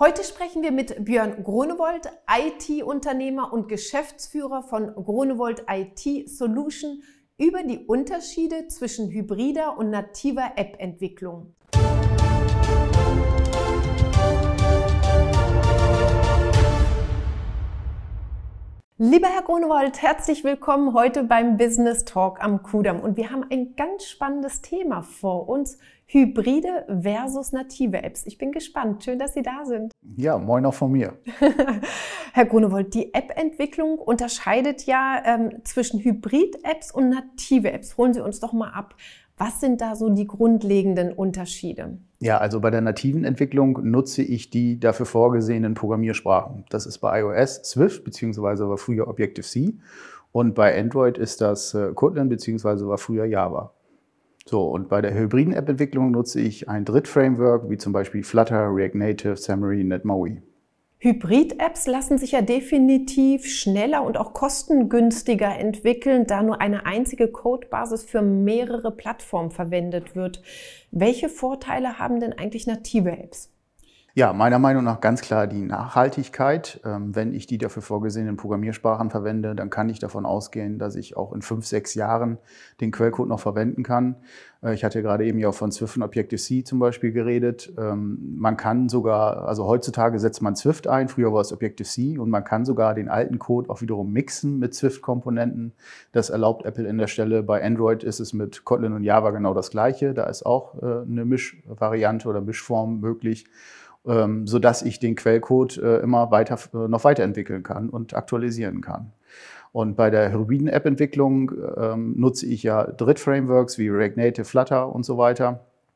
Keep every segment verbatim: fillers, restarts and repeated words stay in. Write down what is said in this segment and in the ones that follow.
Heute sprechen wir mit Björn Groenewold, I T-Unternehmer und Geschäftsführer von Groenewold I T Solution, über die Unterschiede zwischen hybrider und nativer App-Entwicklung. Lieber Herr Groenewold, herzlich willkommen heute beim Business Talk am Kudamm. Und wir haben ein ganz spannendes Thema vor uns: Hybride versus native Apps. Ich bin gespannt. Schön, dass Sie da sind. Ja, moin auch von mir. Herr Groenewold, die App-Entwicklung unterscheidet ja ähm, zwischen Hybrid-Apps und native Apps. Holen Sie uns doch mal ab. Was sind da so die grundlegenden Unterschiede? Ja, also bei der nativen Entwicklung nutze ich die dafür vorgesehenen Programmiersprachen. Das ist bei iOS Swift bzw. war früher Objective-C und bei Android ist das äh, Kotlin bzw. war früher Java. So, und bei der hybriden App-Entwicklung nutze ich ein Drittframework wie zum Beispiel Flutter, React Native, Xamarin, NetMaui. Hybrid-Apps lassen sich ja definitiv schneller und auch kostengünstiger entwickeln, da nur eine einzige Codebasis für mehrere Plattformen verwendet wird. Welche Vorteile haben denn eigentlich native Apps? Ja, meiner Meinung nach ganz klar die Nachhaltigkeit. Wenn ich die dafür vorgesehenen Programmiersprachen verwende, dann kann ich davon ausgehen, dass ich auch in fünf, sechs Jahren den Quellcode noch verwenden kann. Ich hatte gerade eben ja auch von Swift und Objective-C zum Beispiel geredet. Man kann sogar, also heutzutage setzt man Swift ein, früher war es Objective-C, und man kann sogar den alten Code auch wiederum mixen mit Swift-Komponenten. Das erlaubt Apple an der Stelle. Bei Android ist es mit Kotlin und Java genau das Gleiche. Da ist auch eine Mischvariante oder Mischform möglich, Ähm, sodass ich den Quellcode äh, immer weiter, äh, noch weiterentwickeln kann und aktualisieren kann. Und bei der hybriden App-Entwicklung ähm, nutze ich ja Drittframeworks wie React Native, Flutter und so weiter.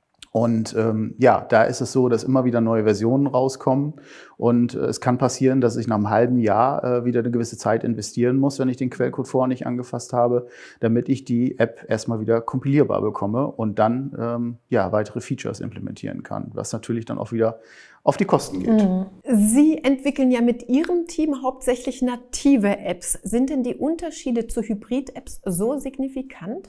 Und ähm, ja, da ist es so, dass immer wieder neue Versionen rauskommen und äh, es kann passieren, dass ich nach einem halben Jahr äh, wieder eine gewisse Zeit investieren muss, wenn ich den Quellcode vorher nicht angefasst habe, damit ich die App erstmal wieder kompilierbar bekomme und dann ähm, ja, weitere Features implementieren kann, was natürlich dann auch wieder auf die Kosten geht. Mhm. Sie entwickeln ja mit Ihrem Team hauptsächlich native Apps. Sind denn die Unterschiede zu Hybrid-Apps so signifikant?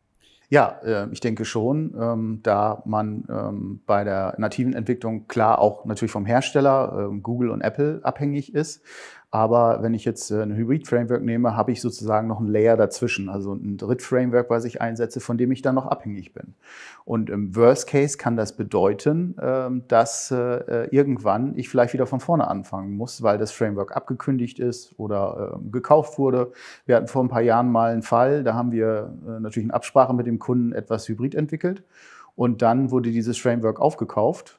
Ja, äh, ich denke schon, ähm, da man ähm, bei der nativen Entwicklung klar auch natürlich vom Hersteller, ähm, Google und Apple, abhängig ist. Aber wenn ich jetzt äh, ein Hybrid-Framework nehme, habe ich sozusagen noch einen Layer dazwischen, also ein Dritt-Framework, was ich einsetze, von dem ich dann noch abhängig bin. Und im Worst Case kann das bedeuten, ähm, dass äh, irgendwann ich vielleicht wieder von vorne anfangen muss, weil das Framework abgekündigt ist oder äh, gekauft wurde. Wir hatten vor ein paar Jahren mal einen Fall, da haben wir äh, natürlich in Absprache mit dem Kunden etwas Hybrid entwickelt und dann wurde dieses Framework aufgekauft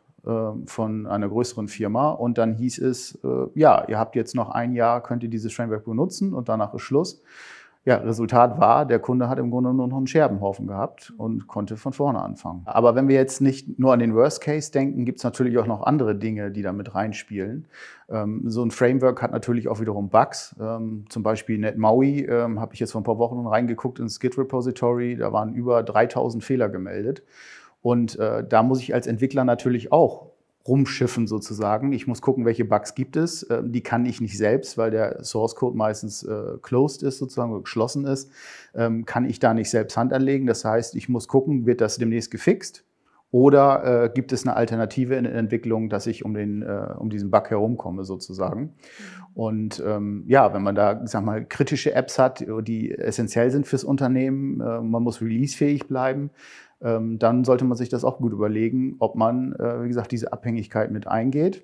von einer größeren Firma und dann hieß es, äh, ja, ihr habt jetzt noch ein Jahr, könnt ihr dieses Framework benutzen und danach ist Schluss. Ja, Resultat war, der Kunde hat im Grunde nur noch einen Scherbenhaufen gehabt und konnte von vorne anfangen. Aber wenn wir jetzt nicht nur an den Worst Case denken, gibt es natürlich auch noch andere Dinge, die da mit reinspielen. Ähm, so ein Framework hat natürlich auch wiederum Bugs. Ähm, zum Beispiel NetMaui, ähm, habe ich jetzt vor ein paar Wochen reingeguckt ins Git Repository, da waren über dreitausend Fehler gemeldet. Und äh, da muss ich als Entwickler natürlich auch rumschiffen sozusagen. Ich muss gucken, welche Bugs gibt es. Äh, die kann ich nicht selbst, weil der Source Code meistens äh, closed ist sozusagen oder geschlossen ist. Ähm, kann ich da nicht selbst Hand anlegen. Das heißt, ich muss gucken, wird das demnächst gefixt? Oder äh, gibt es eine Alternative in der Entwicklung, dass ich um, den, äh, um diesen Bug herumkomme sozusagen. Und ähm, ja, wenn man da, sag mal, kritische Apps hat, die essentiell sind fürs Unternehmen, äh, man muss releasefähig bleiben, ähm, dann sollte man sich das auch gut überlegen, ob man, äh, wie gesagt, diese Abhängigkeit mit eingeht.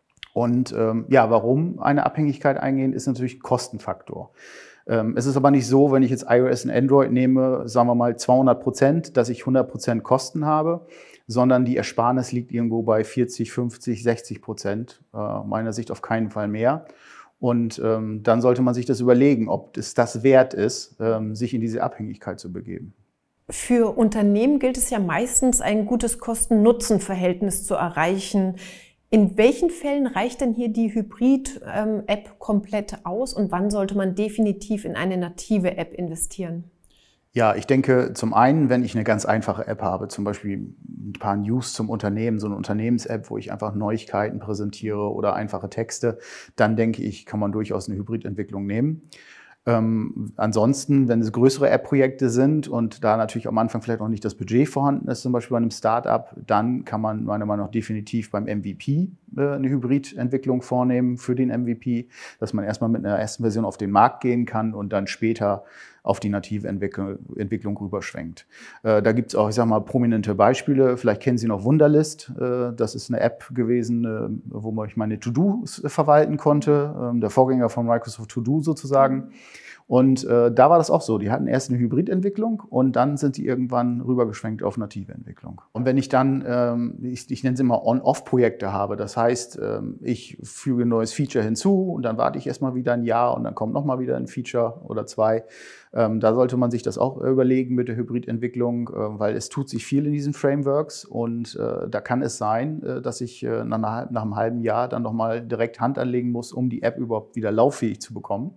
Und ähm, ja, warum eine Abhängigkeit eingehen, ist natürlich ein Kostenfaktor. Ähm, es ist aber nicht so, wenn ich jetzt iOS und Android nehme, sagen wir mal zweihundert Prozent, dass ich hundert Prozent Kosten habe, sondern die Ersparnis liegt irgendwo bei vierzig, fünfzig, sechzig Prozent, äh, meiner Sicht auf keinen Fall mehr. Und ähm, dann sollte man sich das überlegen, ob es das wert ist, ähm, sich in diese Abhängigkeit zu begeben. Für Unternehmen gilt es ja meistens, ein gutes Kosten-Nutzen-Verhältnis zu erreichen. In welchen Fällen reicht denn hier die Hybrid-App komplett aus und wann sollte man definitiv in eine native App investieren? Ja, ich denke zum einen, wenn ich eine ganz einfache App habe, zum Beispiel ein paar News zum Unternehmen, so eine Unternehmens-App, wo ich einfach Neuigkeiten präsentiere oder einfache Texte, dann denke ich, kann man durchaus eine Hybridentwicklung nehmen. Ähm, ansonsten, wenn es größere App-Projekte sind und da natürlich am Anfang vielleicht auch nicht das Budget vorhanden ist, zum Beispiel bei einem Startup, dann kann man meiner Meinung nach definitiv beim M V P äh, eine Hybridentwicklung vornehmen für den M V P, dass man erstmal mit einer ersten Version auf den Markt gehen kann und dann später auf die native Entwicklung, Entwicklung rüberschwenkt. Äh, da gibt es auch, ich sag mal, prominente Beispiele. Vielleicht kennen Sie noch Wunderlist. Äh, das ist eine App gewesen, äh, wo man ich meine To-Dos verwalten konnte. Äh, der Vorgänger von Microsoft To-Do sozusagen. Und äh, da war das auch so. Die hatten erst eine Hybridentwicklung und dann sind die irgendwann rübergeschwenkt auf native Entwicklung. Und wenn ich dann, ähm, ich, ich nenne es immer On-Off-Projekte habe, das heißt, ähm, ich füge ein neues Feature hinzu und dann warte ich erstmal wieder ein Jahr und dann kommt nochmal wieder ein Feature oder zwei. Ähm, da sollte man sich das auch überlegen mit der Hybridentwicklung, äh, weil es tut sich viel in diesen Frameworks und äh, da kann es sein, äh, dass ich äh, nach, nach, nach einem halben Jahr dann nochmal direkt Hand anlegen muss, um die App überhaupt wieder lauffähig zu bekommen.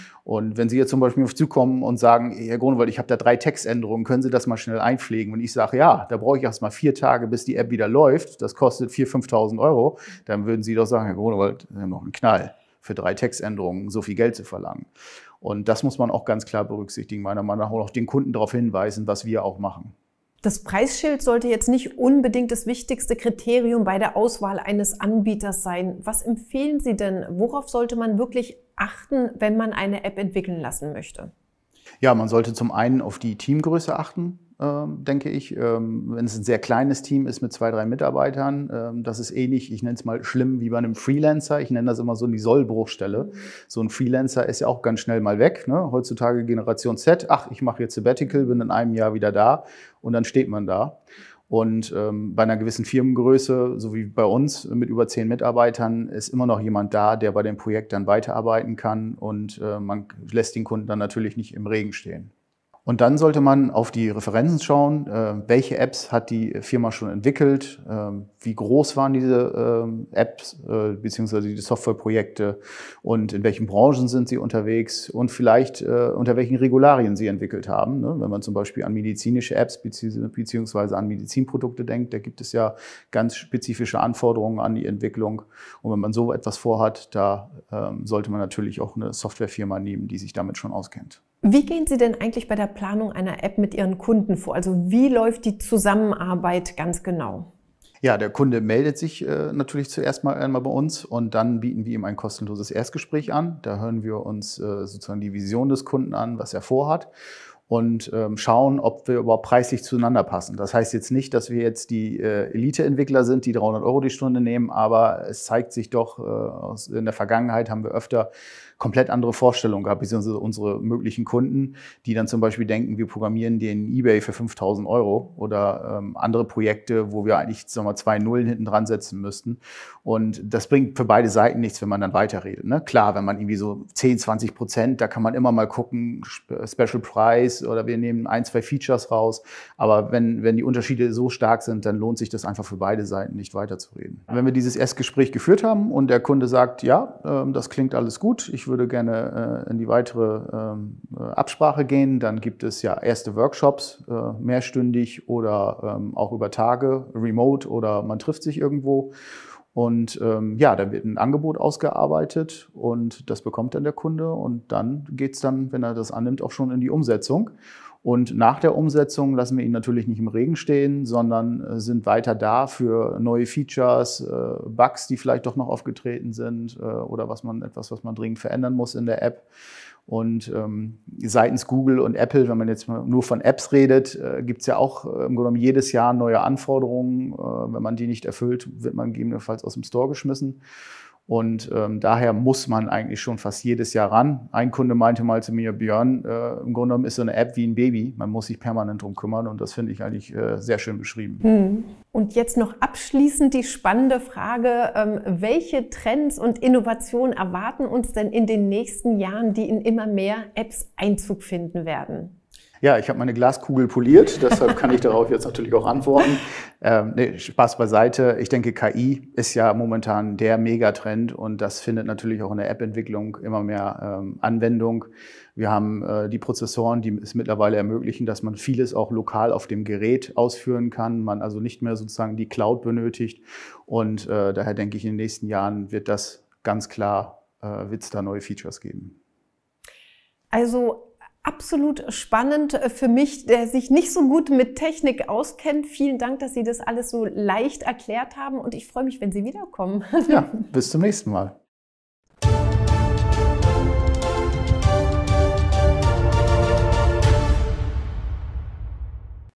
Und wenn Sie jetzt zum Beispiel auf zukommen und sagen, Herr Grunewald, ich habe da drei Textänderungen, können Sie das mal schnell einpflegen? Und ich sage, ja, da brauche ich erst mal vier Tage, bis die App wieder läuft. Das kostet viertausend, fünftausend Euro. Dann würden Sie doch sagen, Herr Grunewald, wir haben noch einen Knall für drei Textänderungen, so viel Geld zu verlangen. Und das muss man auch ganz klar berücksichtigen, meiner Meinung nach, und auch den Kunden darauf hinweisen, was wir auch machen. Das Preisschild sollte jetzt nicht unbedingt das wichtigste Kriterium bei der Auswahl eines Anbieters sein. Was empfehlen Sie denn? Worauf sollte man wirklich achten, wenn man eine App entwickeln lassen möchte? Ja, man sollte zum einen auf die Teamgröße achten, ähm, denke ich. Ähm, wenn es ein sehr kleines Team ist mit zwei, drei Mitarbeitern, ähm, das ist ähnlich, ich nenne es mal schlimm wie bei einem Freelancer. Ich nenne das immer so die Sollbruchstelle. Mhm. So ein Freelancer ist ja auch ganz schnell mal weg. Ne? Heutzutage Generation Z, ach, ich mache jetzt Sabbatical, bin in einem Jahr wieder da und dann steht man da. Und ähm, bei einer gewissen Firmengröße, so wie bei uns mit über zehn Mitarbeitern, ist immer noch jemand da, der bei dem Projekt dann weiterarbeiten kann und äh, man lässt den Kunden dann natürlich nicht im Regen stehen. Und dann sollte man auf die Referenzen schauen, äh, welche Apps hat die Firma schon entwickelt, äh, wie groß waren diese äh, Apps äh, bzw. die Softwareprojekte und in welchen Branchen sind sie unterwegs und vielleicht äh, unter welchen Regularien sie entwickelt haben. Ne? Wenn man zum Beispiel an medizinische Apps bzw. an Medizinprodukte denkt, da gibt es ja ganz spezifische Anforderungen an die Entwicklung. Und wenn man so etwas vorhat, da äh, sollte man natürlich auch eine Softwarefirma nehmen, die sich damit schon auskennt. Wie gehen Sie denn eigentlich bei der Planung einer App mit Ihren Kunden vor? Also wie läuft die Zusammenarbeit ganz genau? Ja, der Kunde meldet sich äh, natürlich zuerst mal einmal bei uns und dann bieten wir ihm ein kostenloses Erstgespräch an. Da hören wir uns äh, sozusagen die Vision des Kunden an, was er vorhat und ähm, schauen, ob wir überhaupt preislich zueinander passen. Das heißt jetzt nicht, dass wir jetzt die äh, Elite-Entwickler sind, die dreihundert Euro die Stunde nehmen, aber es zeigt sich doch, äh, aus, in der Vergangenheit haben wir öfter komplett andere Vorstellungen gehabt, beziehungsweise unsere möglichen Kunden, die dann zum Beispiel denken, wir programmieren den eBay für fünftausend Euro oder ähm, andere Projekte, wo wir eigentlich sagen wir, zwei Nullen hinten dran setzen müssten. Und das bringt für beide Seiten nichts, wenn man dann weiterredet. Ne? Klar, wenn man irgendwie so zehn, zwanzig Prozent, da kann man immer mal gucken, Special Price oder wir nehmen ein, zwei Features raus. Aber wenn, wenn die Unterschiede so stark sind, dann lohnt sich das einfach für beide Seiten nicht weiterzureden. Wenn wir dieses Erstgespräch geführt haben und der Kunde sagt, ja, äh, das klingt alles gut, ich würde gerne äh, in die weitere äh, Absprache gehen, dann gibt es ja erste Workshops, äh, mehrstündig oder ähm, auch über Tage, remote oder man trifft sich irgendwo. Und ähm, ja, dann wird ein Angebot ausgearbeitet und das bekommt dann der Kunde und dann geht es dann, wenn er das annimmt, auch schon in die Umsetzung. Und nach der Umsetzung lassen wir ihn natürlich nicht im Regen stehen, sondern äh, sind weiter da für neue Features, äh, Bugs, die vielleicht doch noch aufgetreten sind äh, oder was man etwas, was man dringend verändern muss in der App. Und ähm, seitens Google und Apple, wenn man jetzt mal nur von Apps redet, äh, gibt es ja auch äh, im Grunde genommen jedes Jahr neue Anforderungen. Äh, wenn man die nicht erfüllt, wird man gegebenenfalls aus dem Store geschmissen. Und ähm, daher muss man eigentlich schon fast jedes Jahr ran. Ein Kunde meinte mal zu mir, Björn, äh, im Grunde genommen ist so eine App wie ein Baby. Man muss sich permanent drum kümmern und das finde ich eigentlich äh, sehr schön beschrieben. Hm. Und jetzt noch abschließend die spannende Frage, ähm, welche Trends und Innovationen erwarten uns denn in den nächsten Jahren, die in immer mehr Apps Einzug finden werden? Ja, ich habe meine Glaskugel poliert, deshalb kann ich darauf jetzt natürlich auch antworten. Ähm, nee, Spaß beiseite. Ich denke, K I ist ja momentan der Megatrend und das findet natürlich auch in der App-Entwicklung immer mehr ähm, Anwendung. Wir haben äh, die Prozessoren, die es mittlerweile ermöglichen, dass man vieles auch lokal auf dem Gerät ausführen kann, man also nicht mehr sozusagen die Cloud benötigt und äh, daher denke ich, in den nächsten Jahren wird das ganz klar, äh, wird es da neue Features geben. Also absolut spannend für mich, der sich nicht so gut mit Technik auskennt. Vielen Dank, dass Sie das alles so leicht erklärt haben und ich freue mich, wenn Sie wiederkommen. Ja, bis zum nächsten Mal.